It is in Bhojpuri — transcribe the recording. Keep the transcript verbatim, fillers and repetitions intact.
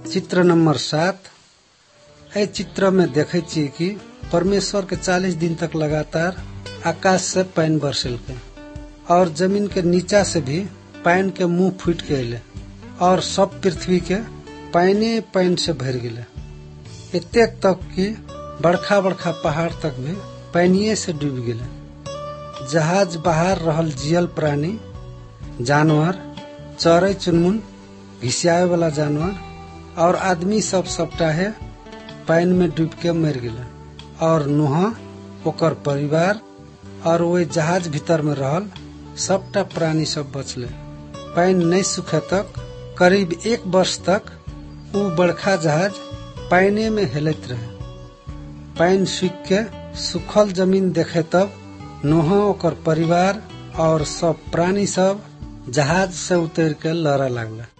चित्र नंबर सात। ए चित्र में देखे छी कि परमेश्वर के चालीस दिन तक लगातार आकाश से पानी बरसेलके और जमीन के नीचा से भी पानी के मुंह फूट के अले और सब पृथ्वी के पानी पानी से भर गए। एतेक तक कि बड़का बड़का पहाड़ तक भी पानिये से डूब गए। जहाज बाहर रहल जियल प्राणी, जानवर, चरे चुनमुन, घिसियाए वाला जानवर और आदमी सब सबटा है पानी में डूब के मर गए। और नूह, ओकर परिवार और वही जहाज भीतर में रहल सबटा प्राणी सब बचले। पानी नहीं सूखे तक करीब एक वर्ष तक वो बड़का जहाज पानी में हेलत रहे। पानी सूख के सूखल जमीन देखे तब नूह, ओकर परिवार और सब प्राणी सब जहाज से उतर के लड़ा लगला।